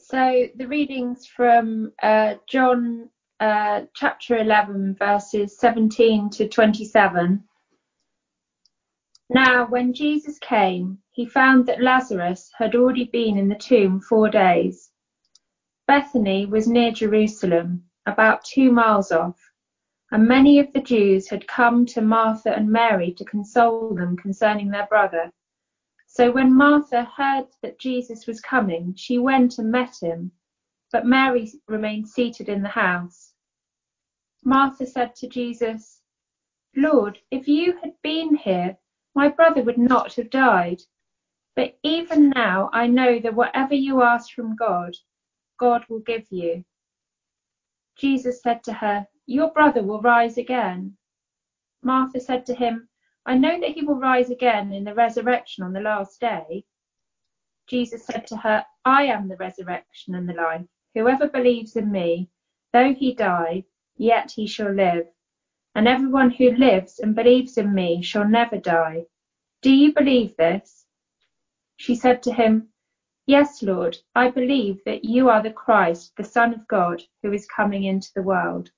So the readings from John chapter 11, verses 17 to 27. Now, when Jesus came, he found that Lazarus had already been in the tomb 4 days. Bethany was near Jerusalem, about 2 miles off, and many of the Jews had come to Martha and Mary to console them concerning their brother. So when Martha heard that Jesus was coming, she went and met him, but Mary remained seated in the house. Martha said to Jesus, "Lord, if you had been here, my brother would not have died. But even now I know that whatever you ask from God, God will give you." Jesus said to her, "Your brother will rise again." Martha said to him, "I know that he will rise again in the resurrection on the last day." Jesus said to her, "I am the resurrection and the life. Whoever believes in me, though he die, yet he shall live. And everyone who lives and believes in me shall never die. Do you believe this?" She said to him, "Yes, Lord, I believe that you are the Christ, the Son of God, who is coming into the world."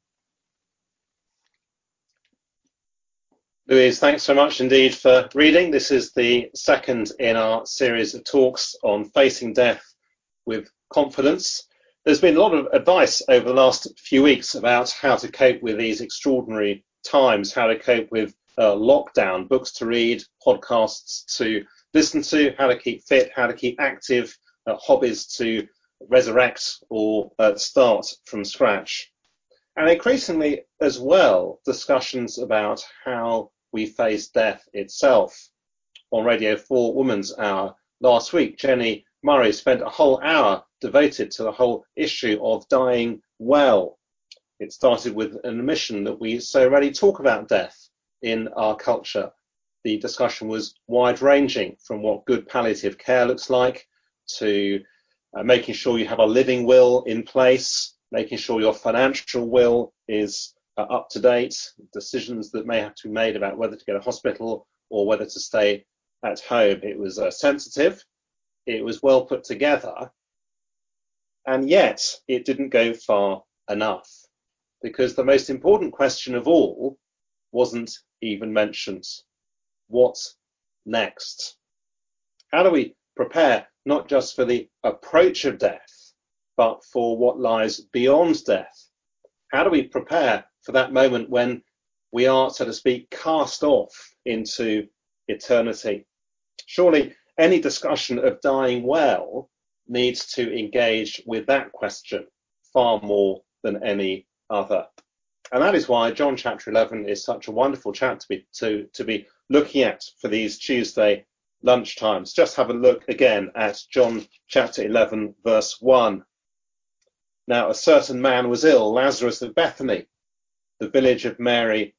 Louise, thanks so much indeed for reading. This is the second in our series of talks on facing death with confidence. There's been a lot of advice over the last few weeks about how to cope with these extraordinary times, how to cope with lockdown, books to read, podcasts to listen to, how to keep fit, how to keep active, hobbies to resurrect or start from scratch. And increasingly as well, discussions about how we face death itself. On Radio 4 Women's Hour last week, Jenny Murray spent a whole hour devoted to the whole issue of dying well. It started with an admission that we so rarely talk about death in our culture. The discussion was wide-ranging, from what good palliative care looks like to making sure you have a living will in place, making sure your financial will is up to date, decisions that may have to be made about whether to go to hospital or whether to stay at home. It was sensitive, it was well put together, and yet it didn't go far enough, because the most important question of all wasn't even mentioned. What's next? How do we prepare not just for the approach of death, but for what lies beyond death? How do we prepare for that moment when we are, so to speak, cast off into eternity? Surely any discussion of dying well needs to engage with that question far more than any other. And that is why John chapter 11 is such a wonderful chapter to be looking at for these Tuesday lunchtimes. Just have a look again at John chapter 11, verse 1. Now a certain man was ill, Lazarus of Bethany, the village of Mary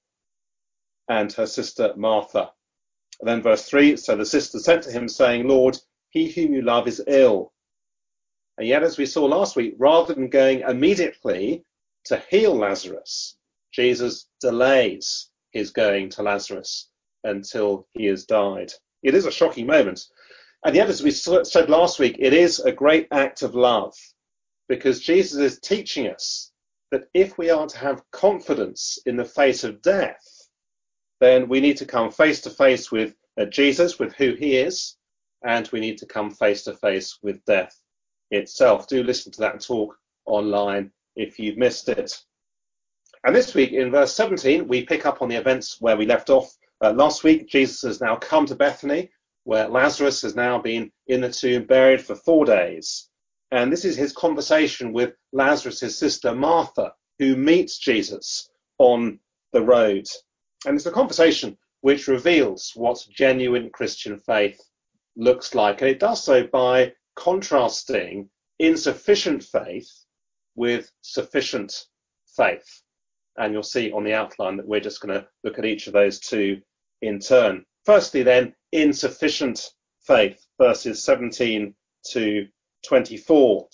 and her sister Martha. And then verse 3, so the sister sent to him saying, "Lord, he whom you love is ill." And yet, as we saw last week, rather than going immediately to heal Lazarus, Jesus delays his going to Lazarus until he has died. It is a shocking moment. And yet, as we said last week, it is a great act of love, because Jesus is teaching us that if we are to have confidence in the face of death, then we need to come face to face with Jesus, with who he is, and we need to come face to face with death itself. Do listen to that talk online if you've missed it. And this week in verse 17, we pick up on the events where we left off last week. Jesus has now come to Bethany, where Lazarus has now been in the tomb, buried for 4 days. And this is his conversation with Lazarus' sister Martha, who meets Jesus on the road. And it's a conversation which reveals what genuine Christian faith looks like. And it does so by contrasting insufficient faith with sufficient faith. And you'll see on the outline that we're just going to look at each of those two in turn. Firstly, then, insufficient faith, verses 17 to 24.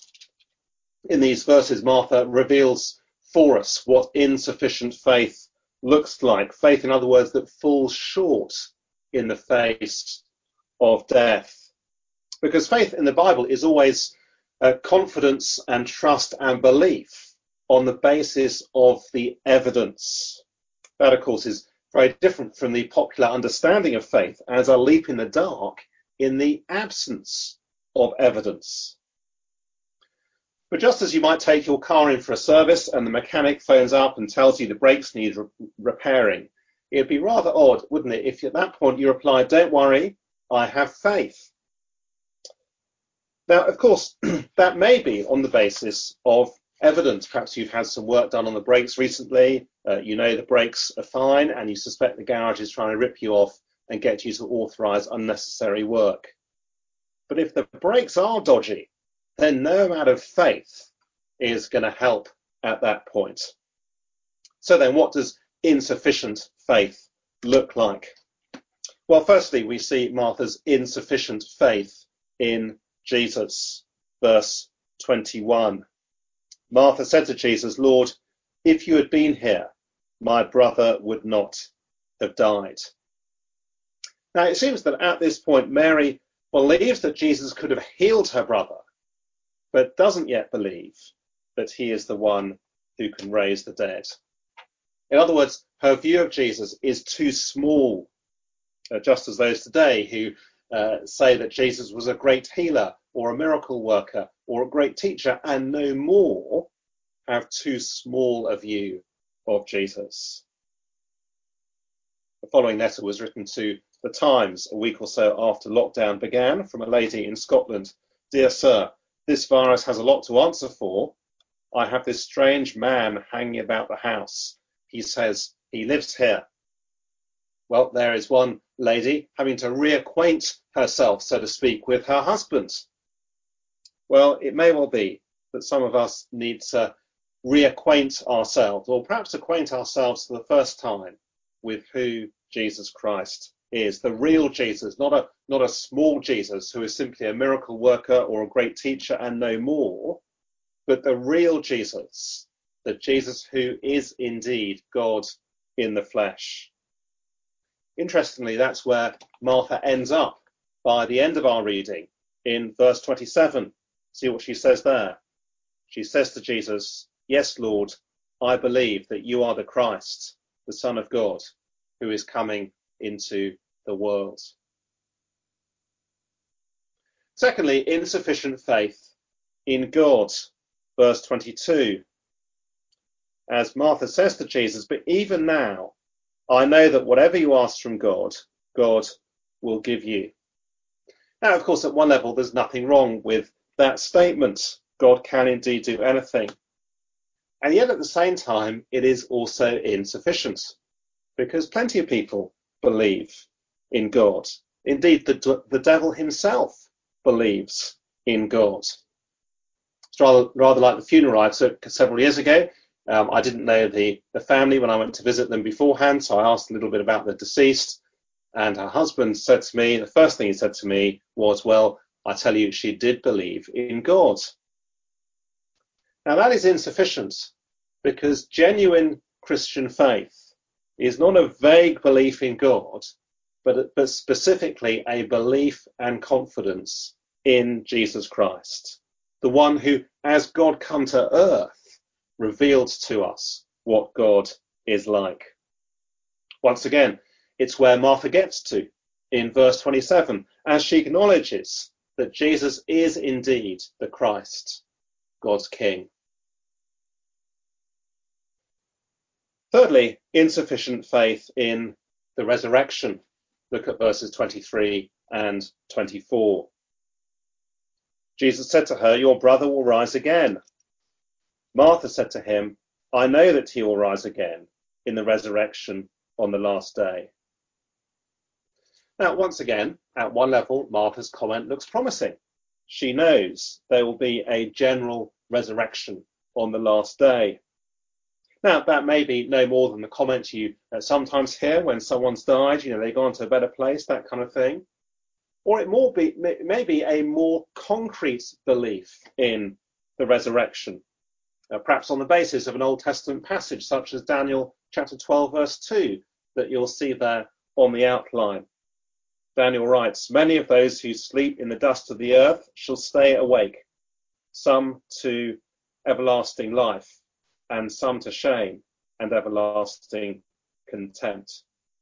In these verses, Martha reveals for us what insufficient faith looks like. Faith, in other words, that falls short in the face of death. Because faith in the Bible is always confidence and trust and belief on the basis of the evidence. That, of course, is very different from the popular understanding of faith as a leap in the dark in the absence of evidence. But just as you might take your car in for a service and the mechanic phones up and tells you the brakes need repairing, it'd be rather odd, wouldn't it, if at that point you replied, "Don't worry, I have faith." Now, of course, that may be on the basis of evidence. Perhaps you've had some work done on the brakes recently, you know the brakes are fine, and you suspect the garage is trying to rip you off and get you to authorise unnecessary work. But if the brakes are dodgy, then no amount of faith is going to help at that point. So then what does insufficient faith look like? Well, firstly, we see Martha's insufficient faith in Jesus. Verse 21. Martha said to Jesus, "Lord, if you had been here, my brother would not have died." Now, it seems that at this point, Mary believes that Jesus could have healed her brother, but doesn't yet believe that he is the one who can raise the dead. In other words, her view of Jesus is too small, just as those today who say that Jesus was a great healer or a miracle worker or a great teacher and no more have too small a view of Jesus. The following letter was written to the Times a week or so after lockdown began from a lady in Scotland. "Dear Sir, this virus has a lot to answer for. I have this strange man hanging about the house. He says he lives here." Well, there is one lady having to reacquaint herself, so to speak, with her husband. Well, it may well be that some of us need to reacquaint ourselves, or perhaps acquaint ourselves for the first time with who Jesus Christ is, the real Jesus, not a small Jesus who is simply a miracle worker or a great teacher and no more, but the real Jesus, the Jesus who is indeed God in the flesh. Interestingly, that's where Martha ends up by the end of our reading in verse 27. See what she says there. She says to Jesus, "Yes, Lord, I believe that you are the Christ, the Son of God, who is coming into the world." Secondly, insufficient faith in God. Verse 22. As Martha says to Jesus, "But even now, I know that whatever you ask from God, God will give you." Now, of course, at one level, there's nothing wrong with that statement. God can indeed do anything. And yet, at the same time, it is also insufficient, because plenty of people believe in God. Indeed, the devil himself believes in God. It's rather like the funeral I took several years ago. I didn't know the family when I went to visit them beforehand, so I asked a little bit about the deceased, and her husband said to me, the first thing he said to me was, "Well, I tell you, she did believe in God." Now, that is insufficient, because genuine Christian faith is not a vague belief in God, but specifically a belief and confidence in Jesus Christ, the one who, as God come to earth, revealed to us what God is like. Once again, it's where Martha gets to in verse 27, as she acknowledges that Jesus is indeed the Christ, God's King. Thirdly, insufficient faith in the resurrection. Look at verses 23 and 24. Jesus said to her, "Your brother will rise again." Martha said to him, "I know that he will rise again in the resurrection on the last day." Now, once again, at one level, Martha's comment looks promising. She knows there will be a general resurrection on the last day. Now, that may be no more than the comment you sometimes hear when someone's died, they go on to a better place, that kind of thing. Or it may be a more concrete belief in the resurrection, perhaps on the basis of an Old Testament passage such as Daniel chapter 12, verse 2, that you'll see there on the outline. Daniel writes, "Many of those who sleep in the dust of the earth shall stay awake, some to everlasting life, and some to shame and everlasting contempt.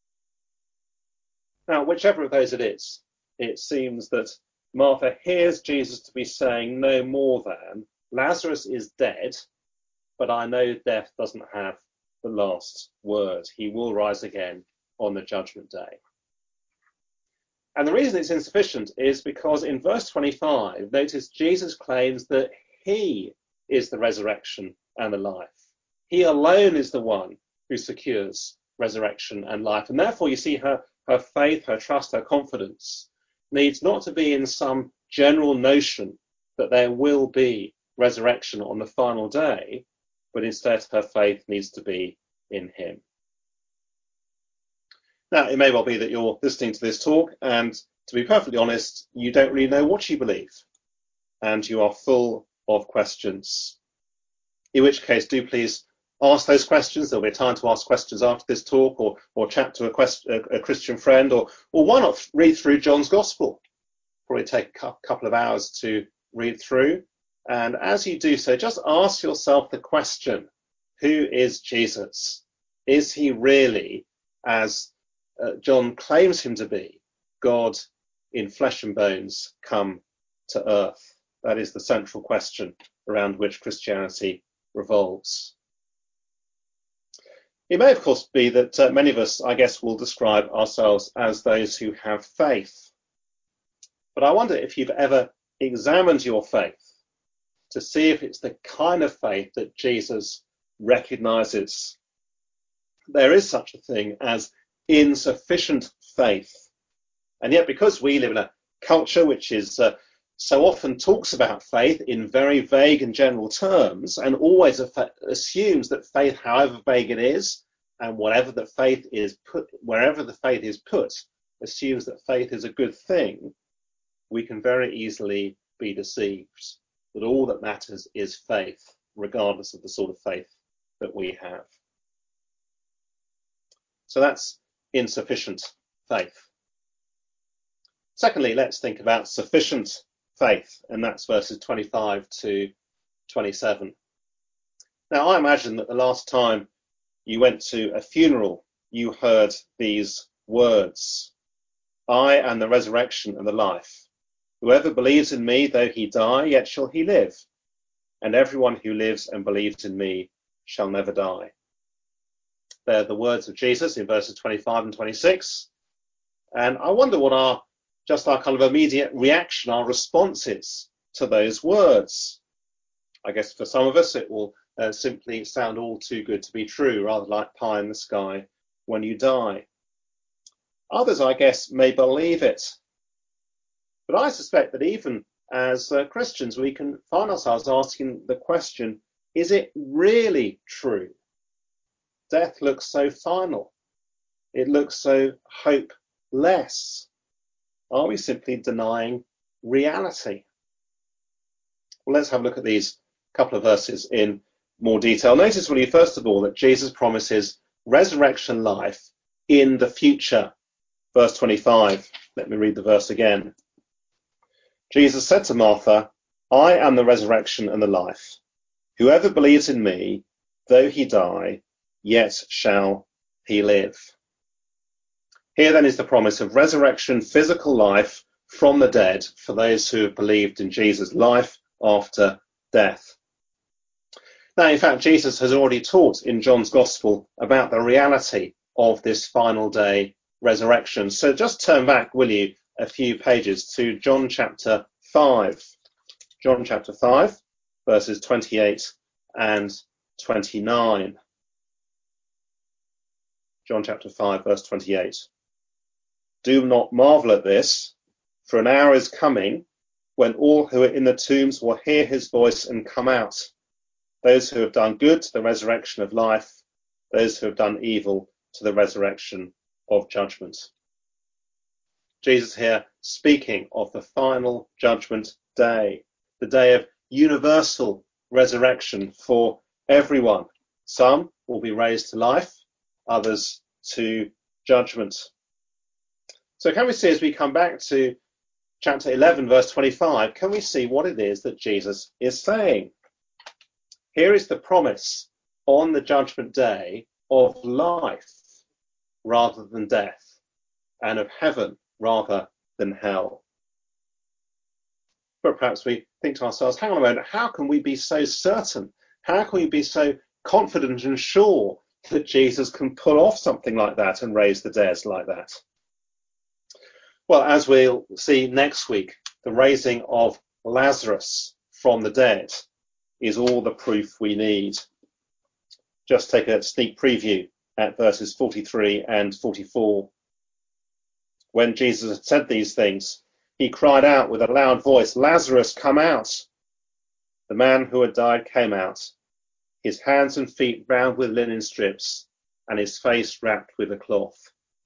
Now, whichever of those it is, it seems that Martha hears Jesus to be saying no more than, Lazarus is dead, but I know death doesn't have the last word. He will rise again on the judgment day. And the reason it's insufficient is because in verse 25, notice Jesus claims that he is the resurrection and the life. He alone is the one who secures resurrection and life. And therefore, you see her faith, her trust, her confidence needs not to be in some general notion that there will be resurrection on the final day, but instead her faith needs to be in him. Now, it may well be that you're listening to this talk, and to be perfectly honest, you don't really know what you believe, and you are full of questions. In which case, do please ask those questions. There'll be time to ask questions after this talk, or chat to a Christian friend, or why not read through John's Gospel? Probably take a couple of hours to read through. And as you do so, just ask yourself the question, who is Jesus? Is he really, as John claims him to be, God in flesh and bones come to earth? That is the central question around which Christianity revolves. It may, of course, be that many of us, I guess, will describe ourselves as those who have faith. But I wonder if you've ever examined your faith to see if it's the kind of faith that Jesus recognizes. There is such a thing as insufficient faith. And yet, because we live in a culture which is so often talks about faith in very vague and general terms, and always assumes that faith, however vague it is, and wherever the faith is put, assumes that faith is a good thing, we can very easily be deceived that all that matters is faith, regardless of the sort of faith that we have. So that's insufficient faith. Secondly, let's think about sufficient faith, and that's verses 25 to 27. Now, I imagine that the last time you went to a funeral, you heard these words, I am the resurrection and the life. Whoever believes in me, though he die, yet shall he live. And everyone who lives and believes in me shall never die. They're the words of Jesus in verses 25 and 26. And I wonder what our kind of immediate reaction, our response is to those words. I guess for some of us it will simply sound all too good to be true, rather like pie in the sky when you die. Others, I guess, may believe it. But I suspect that even as Christians, we can find ourselves asking the question, is it really true? Death looks so final. It looks so hopeless. Are we simply denying reality? Well, let's have a look at these couple of verses in more detail. Notice, will you, first of all, that Jesus promises resurrection life in the future. Verse 25. Let me read the verse again. Jesus said to Martha, I am the resurrection and the life. Whoever believes in me, though he die, yet shall he live. Here then is the promise of resurrection, physical life from the dead for those who have believed in Jesus, life after death. Now, in fact, Jesus has already taught in John's Gospel about the reality of this final day resurrection. So just turn back, will you, a few pages to John chapter 5. John chapter 5, verses 28 and 29. John chapter 5, verse 28. Do not marvel at this, for an hour is coming when all who are in the tombs will hear his voice and come out. Those who have done good to the resurrection of life, those who have done evil to the resurrection of judgment. Jesus here speaking of the final judgment day, the day of universal resurrection for everyone. Some will be raised to life, others to judgment. So can we see, as we come back to chapter 11, verse 25, can we see what it is that Jesus is saying? Here is the promise on the judgment day of life rather than death, and of heaven rather than hell. But perhaps we think to ourselves, hang on a moment, how can we be so certain? How can we be so confident and sure that Jesus can pull off something like that and raise the dead like that? Well, as we'll see next week, the raising of Lazarus from the dead is all the proof we need. Just take a sneak preview at verses 43 and 44. When Jesus had said these things, he cried out with a loud voice, "Lazarus, come out!" The man who had died came out, his hands and feet bound with linen strips, and his face wrapped with a cloth.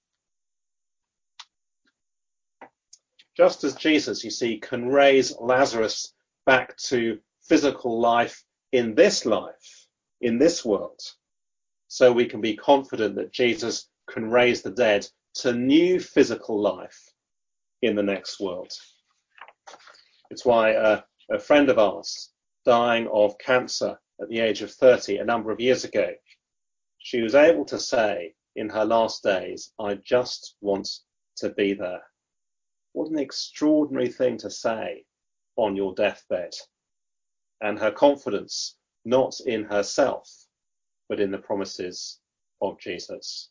Just as Jesus, you see, can raise Lazarus back to physical life in this world, so we can be confident that Jesus can raise the dead to new physical life in the next world. It's why a friend of ours, dying of cancer at the age of 30 a number of years ago, she was able to say in her last days, "I just want to be there." What an extraordinary thing to say on your deathbed. And her confidence, not in herself, but in the promises of Jesus.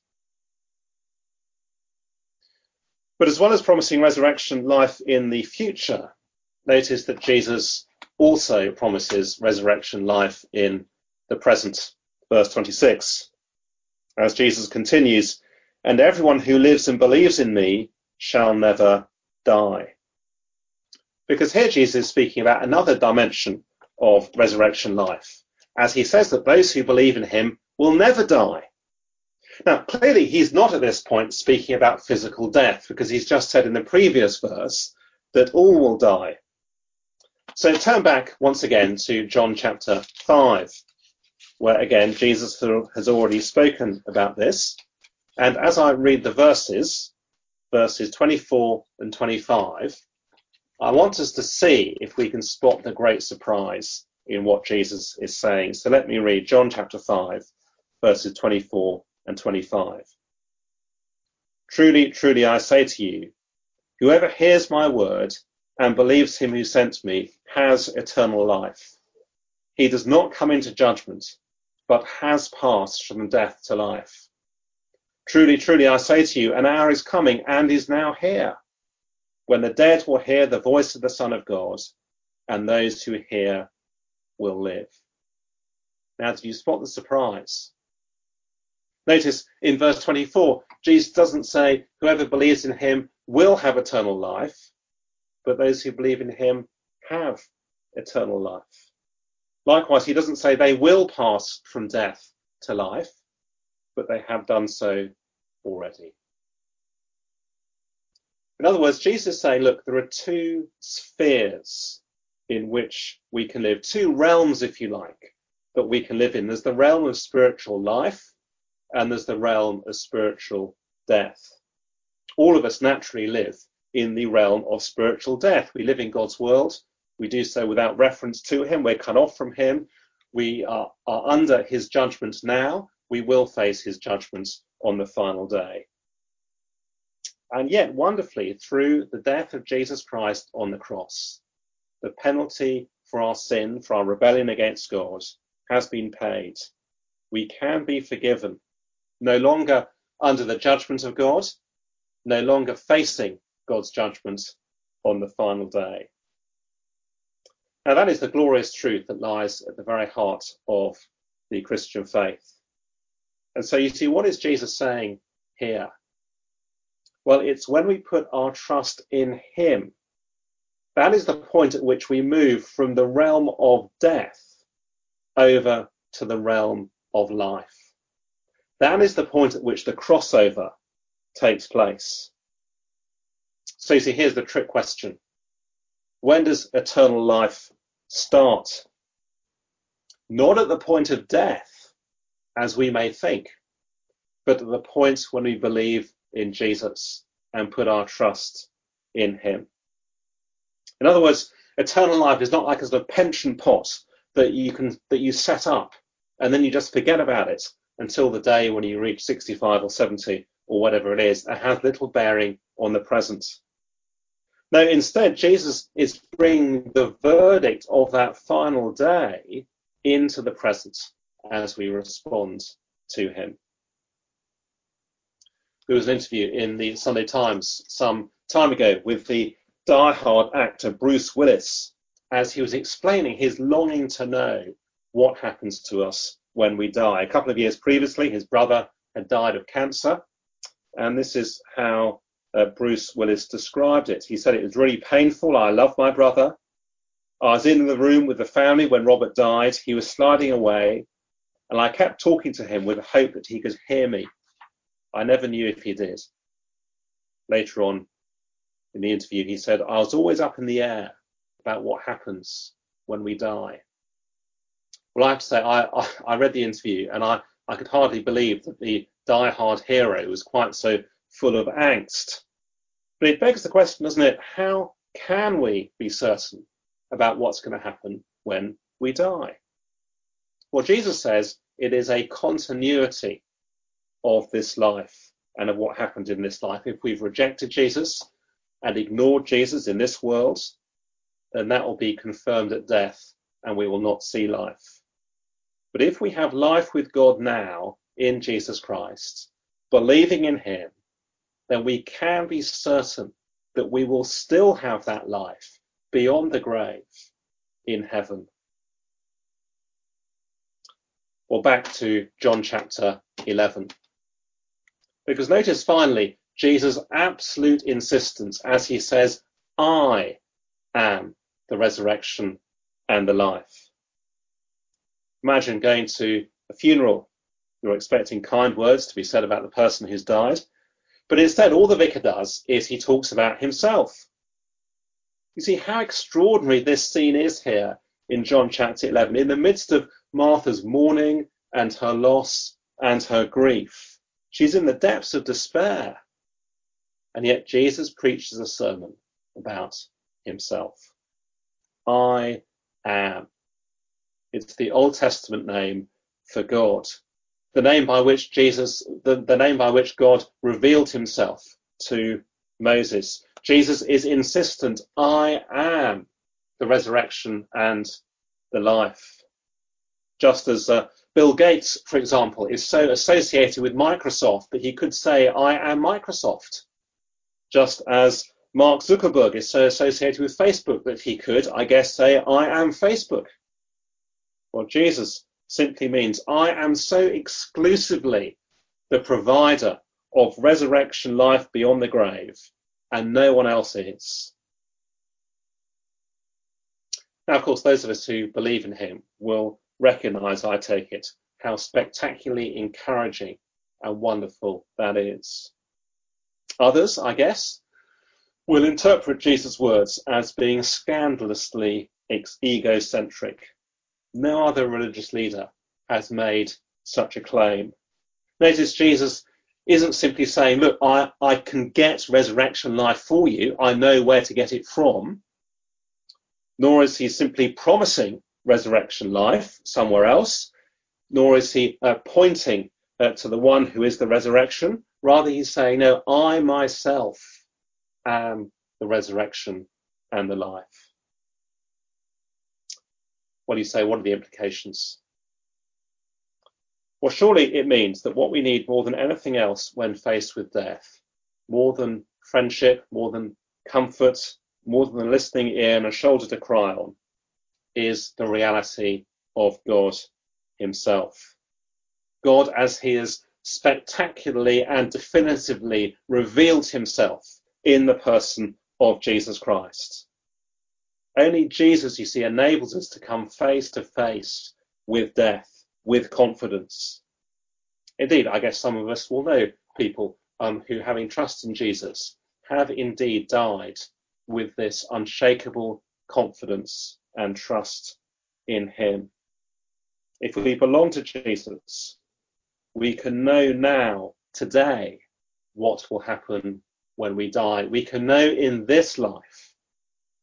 But as well as promising resurrection life in the future, notice that Jesus also promises resurrection life in the present. Verse 26, as Jesus continues, "And everyone who lives and believes in me shall never die." Because here Jesus is speaking about another dimension of resurrection life, as he says that those who believe in him will never die. Now, clearly, he's not at this point speaking about physical death, because he's just said in the previous verse that all will die. So turn back once again to John chapter 5, where again Jesus has already spoken about this. And as I read the verses 24 and 25, I want us to see if we can spot the great surprise in what Jesus is saying. So let me read John chapter 5, verses 24 and 25. "Truly, truly, I say to you, whoever hears my word and believes him who sent me has eternal life. He does not come into judgment, but has passed from death to life. Truly, truly, I say to you, an hour is coming and is now here, when the dead will hear the voice of the Son of God, and those who hear will live." Now, do you spot the surprise? Notice in verse 24, Jesus doesn't say whoever believes in him will have eternal life, but those who believe in him have eternal life. Likewise, he doesn't say they will pass from death to life, but they have done so already. In other words, Jesus is saying, look, there are two spheres in which we can live, two realms, if you like, that we can live in. There's the realm of spiritual life, and there's the realm of spiritual death. All of us naturally live in the realm of spiritual death. We live in God's world. We do so without reference to him. We're cut off from him. We are under his judgment now. We will face his judgment on the final day. And yet, wonderfully, through the death of Jesus Christ on the cross, the penalty for our sin, for our rebellion against God, has been paid. We can be forgiven, no longer under the judgment of God, no longer facing God's judgment on the final day. Now, that is the glorious truth that lies at the very heart of the Christian faith. And so you see, what is Jesus saying here? Well, it's when we put our trust in him. That is the point at which we move from the realm of death over to the realm of life. That is the point at which the crossover takes place. So you see, here's the trick question. When does eternal life start? Not at the point of death, as we may think, but at the point when we believe in Jesus and put our trust in him. In other words, eternal life is not like a sort of pension pot that you set up and then you just forget about it until the day when you reach 65 or 70 or whatever it is. It has little bearing on the present. No, instead, Jesus is bringing the verdict of that final day into the present as we respond to him. There was an interview in the Sunday Times some time ago with the die-hard actor Bruce Willis as he was explaining his longing to know what happens to us when we die. A couple of years previously, his brother had died of cancer, and this is how Bruce Willis described it. He said, "It was really painful. I love my brother. I was in the room with the family when Robert died. He was sliding away, and I kept talking to him with the hope that he could hear me. I never knew if he did." Later on in the interview, he said, "I was always up in the air about what happens when we die." Well, I have to say, I read the interview and I could hardly believe that the die-hard hero was quite so full of angst. But it begs the question, doesn't it? How can we be certain about what's going to happen when we die? Well, Jesus says it is a continuity of this life and of what happened in this life. If we've rejected Jesus and ignored Jesus in this world, then that will be confirmed at death and we will not see life. But if we have life with God now in Jesus Christ, believing in him, then we can be certain that we will still have that life beyond the grave in heaven. Or back to John chapter 11. Because notice finally Jesus' absolute insistence as he says, "I am the resurrection and the life." Imagine going to a funeral. You're expecting kind words to be said about the person who's died. But instead, all the vicar does is he talks about himself. You see how extraordinary this scene is here in John chapter 11. In the midst of Martha's mourning and her loss and her grief, she's in the depths of despair. And yet Jesus preaches a sermon about himself. I am. It's the Old Testament name for God. The name by which the name by which God revealed himself to Moses. Jesus is insistent, I am the resurrection and the life. Just as Bill Gates, for example, is so associated with Microsoft that he could say, I am Microsoft. Just as Mark Zuckerberg is so associated with Facebook that he could, I guess, say, I am Facebook. Well, Jesus simply means I am so exclusively the provider of resurrection life beyond the grave, and no one else is. Now, of course, those of us who believe in him will recognize, I take it, how spectacularly encouraging and wonderful that is. Others, I guess, will interpret Jesus' words as being scandalously egocentric. No other religious leader has made such a claim. Notice Jesus isn't simply saying, look, I can get resurrection life for you. I know where to get it from. Nor is he simply promising resurrection life somewhere else. Nor is he pointing to the one who is the resurrection. Rather, he's saying, no, I myself am the resurrection and the life. What do you say? What are the implications? Well, surely it means that what we need more than anything else when faced with death, more than friendship, more than comfort, more than a listening ear and a shoulder to cry on, is the reality of God himself. God as he has spectacularly and definitively revealed himself in the person of Jesus Christ. Only Jesus, you see, enables us to come face to face with death, with confidence. Indeed, I guess some of us will know people who, having trust in Jesus, have indeed died with this unshakable confidence and trust in him. If we belong to Jesus, we can know now, today, what will happen when we die. We can know in this life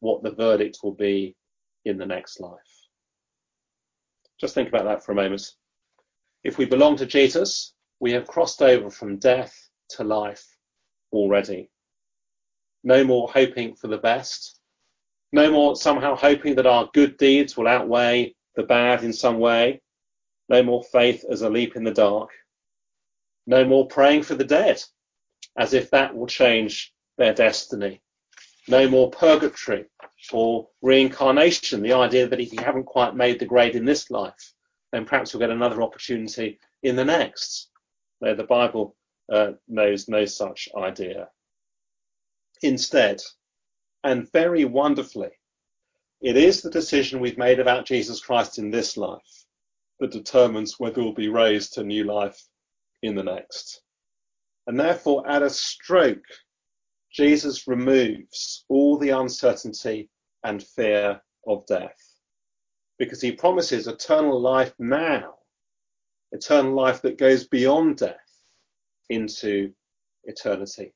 what the verdict will be in the next life. Just think about that for a moment. If we belong to Jesus, we have crossed over from death to life already. No more hoping for the best. No more somehow hoping that our good deeds will outweigh the bad in some way. No more faith as a leap in the dark. No more praying for the dead, as if that will change their destiny. No more purgatory or reincarnation, the idea that if you haven't quite made the grade in this life, then perhaps you'll get another opportunity in the next. No, the Bible knows no such idea. Instead, and very wonderfully, it is the decision we've made about Jesus Christ in this life that determines whether we'll be raised to new life in the next. And therefore, at a stroke, Jesus removes all the uncertainty and fear of death, because he promises eternal life now, eternal life that goes beyond death into eternity.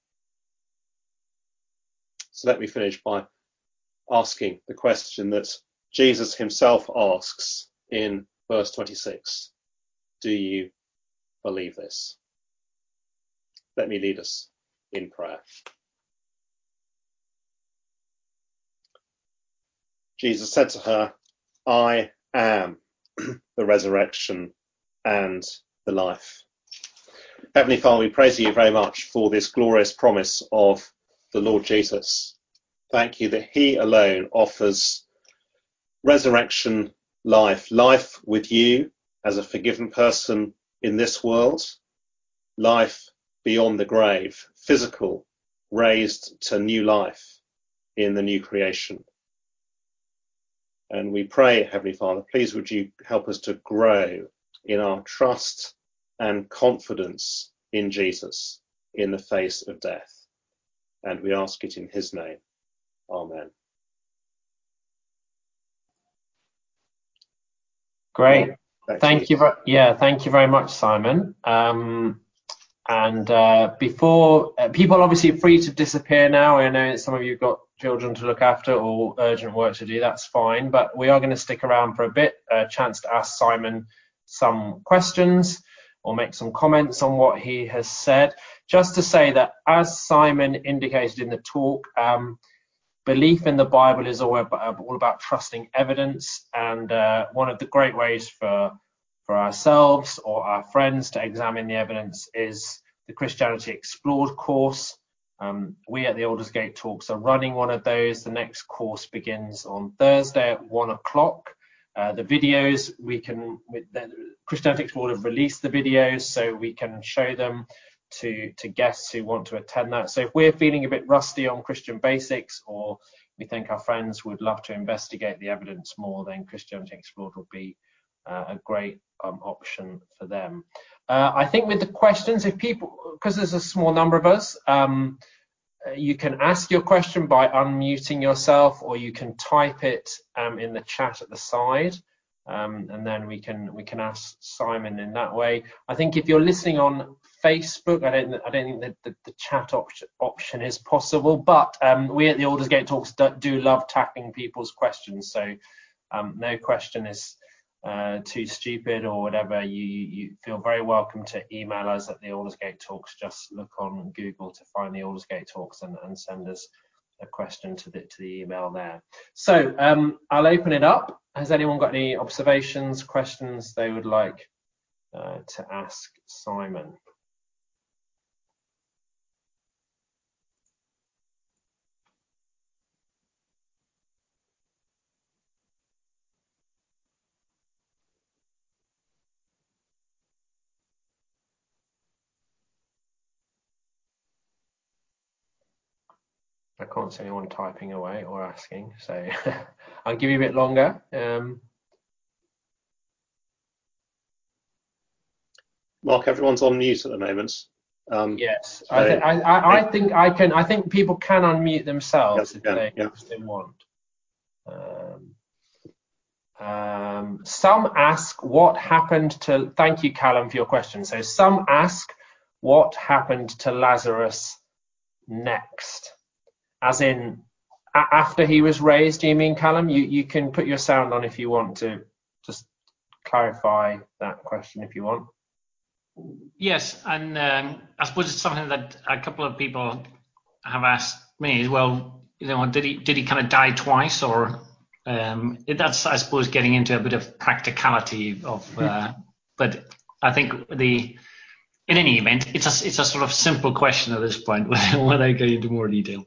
So let me finish by asking the question that Jesus himself asks in verse 26. Do you believe this? Let me lead us in prayer. Jesus said to her, I am the resurrection and the life. Heavenly Father, we praise you very much for this glorious promise of the Lord Jesus. Thank you that he alone offers resurrection life, life with you as a forgiven person in this world, life beyond the grave, physical, raised to new life in the new creation. And we pray, Heavenly Father, please would you help us to grow in our trust and confidence in Jesus in the face of death. And we ask it in his name. Amen. Great. Thank you very much, Simon. Before people obviously free to disappear now. I know that some of you have got children to look after or urgent work to do. That's fine, but we are going to stick around for a bit, a chance to ask Simon some questions or make some comments on what he has said. Just to say that, as Simon indicated in the talk, belief in the Bible is all about trusting evidence, and one of the great ways for ourselves or our friends to examine the evidence is the Christianity Explored course. We at the Aldersgate Talks are running one of those. The next course begins on Thursday at 1 o'clock. The videos, Christianity Explored have released the videos so we can show them to guests who want to attend that. So if we're feeling a bit rusty on Christian basics, or we think our friends would love to investigate the evidence more, then Christianity Explored will be a great option for them. I think with the questions, if people, because there's a small number of us, you can ask your question by unmuting yourself, or you can type it in the chat at the side, and then we can ask Simon in that way. I think if you're listening on Facebook, I don't think that the chat option is possible, but we at the Aldersgate Talks do love tackling people's questions, so no question is too stupid or whatever. You feel very welcome to email us at the Aldersgate Talks. Just look on Google to find the Aldersgate Talks and send us a question to the email there. So I'll open it up. Has anyone got any observations, questions they would like to ask Simon? I can't see anyone typing away or asking, so I'll give you a bit longer. Mark, everyone's on mute at the moment. Yes, so I think people can unmute themselves if they want. Some ask what happened to. Thank you, Callum, for your question. So some ask what happened to Lazarus next. As in, after he was raised, do you mean, Callum? You can put your sound on if you want to just clarify that question if you want. Yes, and I suppose it's something that a couple of people have asked me as well. Did he kind of die twice, or that's, I suppose, getting into a bit of practicality of. But I think in any event, it's a sort of simple question at this point without getting into more detail.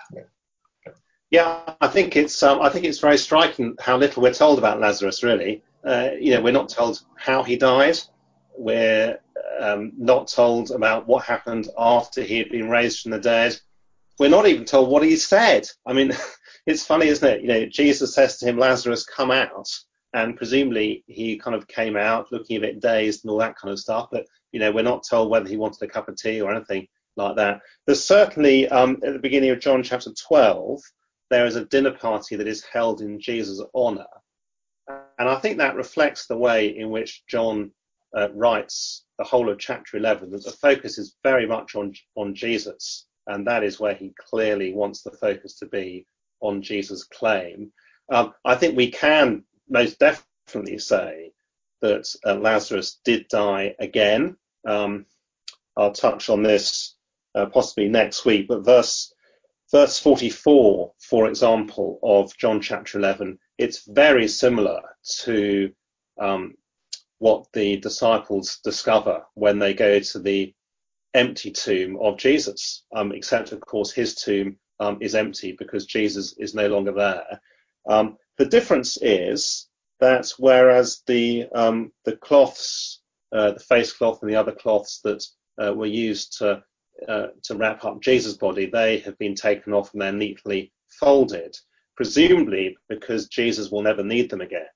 Yeah, I think it's very striking how little we're told about Lazarus. Really, we're not told how he died. We're not told about what happened after he had been raised from the dead. We're not even told what he said. I mean, it's funny, isn't it? Jesus says to him, "Lazarus, come out," and presumably he kind of came out looking a bit dazed and all that kind of stuff. But we're not told whether he wanted a cup of tea or anything like that. There's certainly at the beginning of John chapter 12, there is a dinner party that is held in Jesus' honour, and I think that reflects the way in which John writes the whole of chapter 11. That the focus is very much on Jesus, and that is where he clearly wants the focus to be, on Jesus' claim. I think we can most definitely say that Lazarus did die again. I'll touch on this possibly next week, but verse 44, for example, of John chapter 11, it's very similar to what the disciples discover when they go to the empty tomb of Jesus, except, of course, his tomb is empty because Jesus is no longer there. The difference is that whereas the cloths, the face cloth and the other cloths that were used to wrap up Jesus' body, they have been taken off and they're neatly folded, presumably because Jesus will never need them again.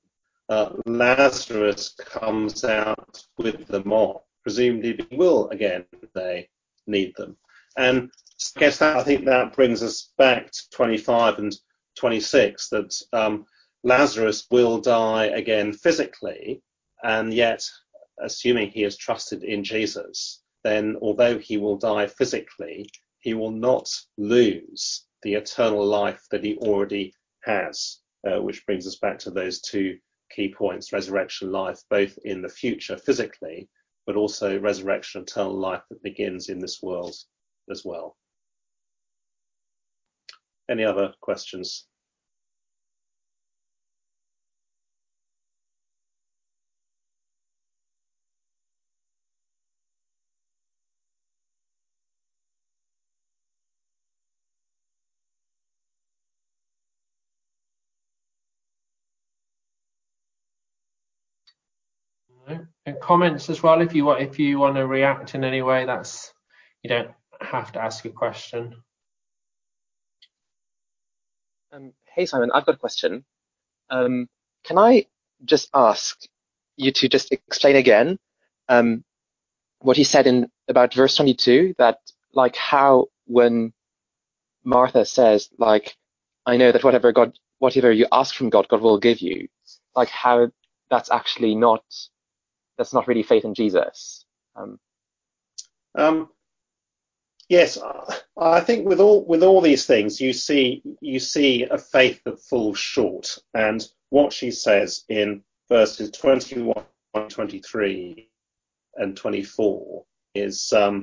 Lazarus comes out with them on, presumably he will again they need them. And I guess I think that brings us back to 25 and 26, that Lazarus will die again physically, and yet, assuming he has trusted in Jesus, then although he will die physically, he will not lose the eternal life that he already has, which brings us back to those two key points: resurrection life, both in the future physically, but also resurrection, eternal life that begins in this world as well. Any other questions? And comments as well, if you want to react in any way. That's, you don't have to ask a question. Hey Simon, I've got a question. Can I just ask you to just explain again what he said in about verse 22, that like how when Martha says, like, I know that whatever you ask from God, God will give you, like how that's actually that's not really faith in Jesus. Yes, I think with all these things, you see a faith that falls short. And what she says in verses 21, 23, and 24 is, so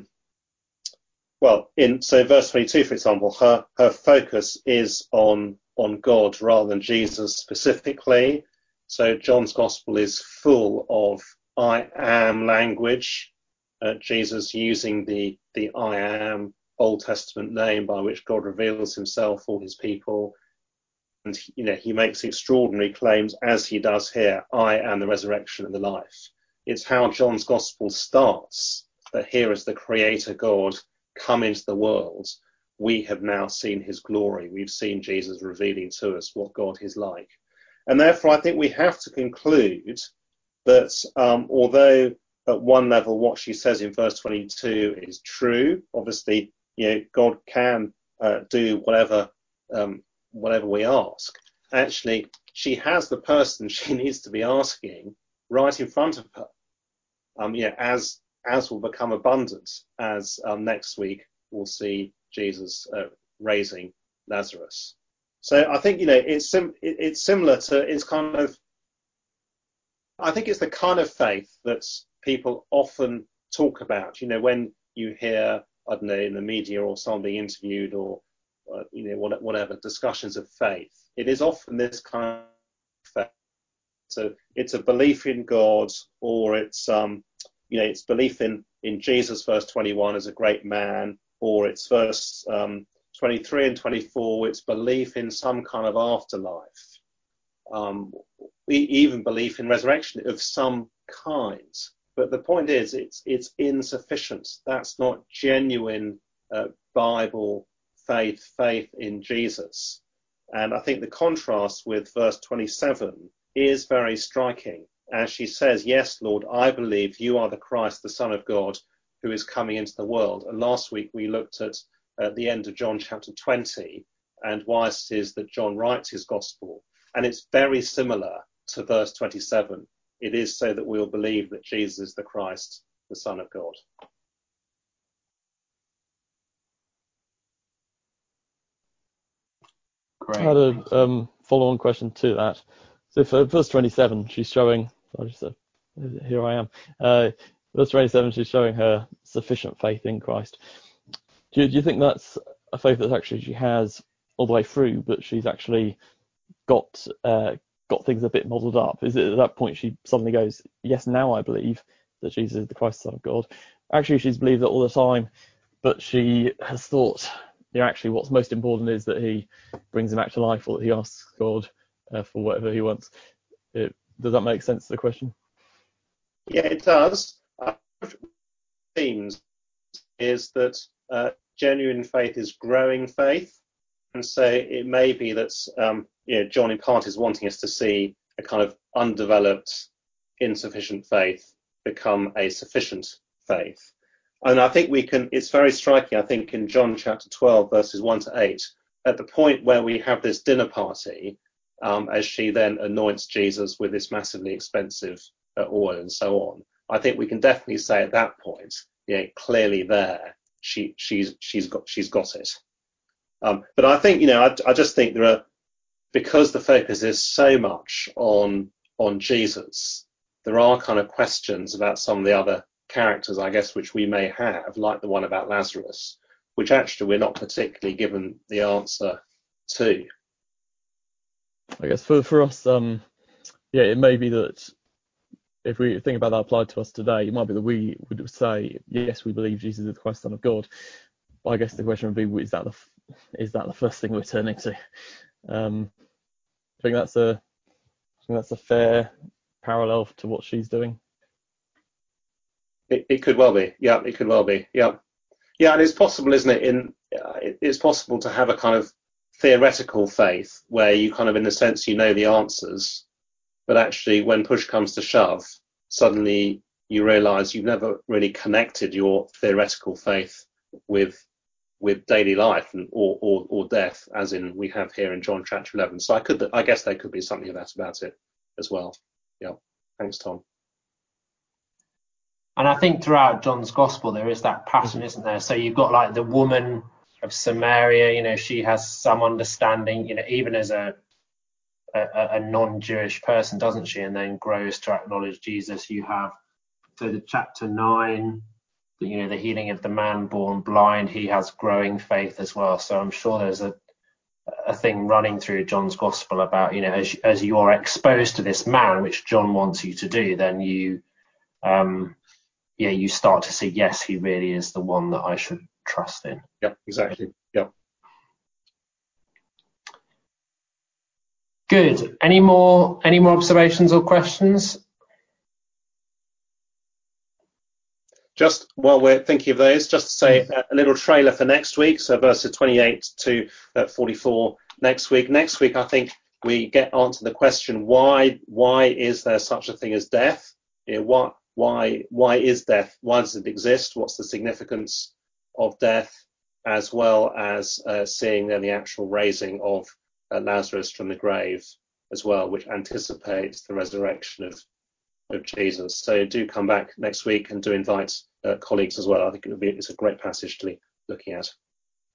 verse 22, for example, her focus is on God rather than Jesus specifically. So John's gospel is full of I am language. Jesus using the I am Old Testament name by which God reveals himself for his people. And he makes extraordinary claims, as he does here: I am the resurrection and the life. It's how John's gospel starts, that here is the creator God come into the world. We have now seen his glory. We've seen Jesus revealing to us what God is like. And therefore I think we have to conclude that although at one level what she says in verse 22 is true, obviously God can do whatever we ask. Actually, she has the person she needs to be asking right in front of her. As will become abundant as next week we'll see Jesus raising Lazarus. So I think, it's similar to, it's kind of, I think it's the kind of faith that people often talk about, when you hear, I don't know, in the media or somebody interviewed or, whatever, discussions of faith. It is often this kind of faith. So it's a belief in God, or it's, it's belief in Jesus, verse 21, as a great man, or it's verse 23 and 24, it's belief in some kind of afterlife. Even belief in resurrection of some kind. But the point is, it's insufficient. That's not genuine Bible faith in Jesus. And I think the contrast with verse 27 is very striking, as she says, yes, Lord, I believe you are the Christ, the Son of God, who is coming into the world. And last week we looked at the end of John chapter 20 and why it is that John writes his gospel. And it's very similar to verse 27. It is so that we'll believe that Jesus is the Christ, the Son of God. Great. I had a follow-on question to that. So for verse 27, she's showing, here I am. Verse 27, she's showing her sufficient faith in Christ. Do you think that's a faith that actually she has all the way through, but she's actually got things a bit muddled up? Is it at that point she suddenly goes, yes, now I believe that Jesus is the Christ, Son of God? Actually, she's believed that all the time, but she has thought, actually what's most important is that he brings him back to life, or that he asks God for whatever he wants. Does that make sense to the question? Yeah, it does. Themes is that genuine faith is growing faith. And so it may be that John in part is wanting us to see a kind of undeveloped, insufficient faith become a sufficient faith. And I think it's very striking, I think, in John chapter 12, verses 1 to 8, at the point where we have this dinner party, as she then anoints Jesus with this massively expensive oil and so on. I think we can definitely say at that point, clearly there, she's got it. But I think, I just think because the focus is so much on Jesus, there are kind of questions about some of the other characters, I guess, which we may have, like the one about Lazarus, which actually we're not particularly given the answer to. I guess for us, it may be that if we think about that applied to us today, it might be that we would say, yes, we believe Jesus is the Christ, Son of God. But I guess the question would be, is that the first thing we're turning to? I think that's a fair parallel to what she's doing. It could well be. Yeah, it could well be. Yeah. Yeah, and it's possible, isn't it? It's possible to have a kind of theoretical faith where you kind of, in a sense, the answers, but actually when push comes to shove, suddenly you realise you've never really connected your theoretical faith with daily life or death, as in we have here in John chapter 11. So I guess there could be something of that about it as well. Yeah. Thanks, Tom. And I think throughout John's gospel, there is that pattern, isn't there? So you've got like the woman of Samaria, she has some understanding, even as a non-Jewish person, doesn't she? And then grows to acknowledge Jesus. You have, so the chapter 9, the healing of the man born blind, he has growing faith as well. So I'm sure there's a thing running through John's gospel about, as you're exposed to this man, which John wants you to do, then you start to see, yes, he really is the one that I should trust in. Yeah, exactly. Yeah. Good. Any more observations or questions? Just while we're thinking of those, just to say a little trailer for next week. So verses 28 to 44 next week. Next week, I think we answer the question, why is there such a thing as death? Why is death? Why does it exist? What's the significance of death? As well as seeing then the actual raising of Lazarus from the grave as well, which anticipates the resurrection of Jesus. So do come back next week and do invite colleagues as well. I think it's a great passage to be looking at.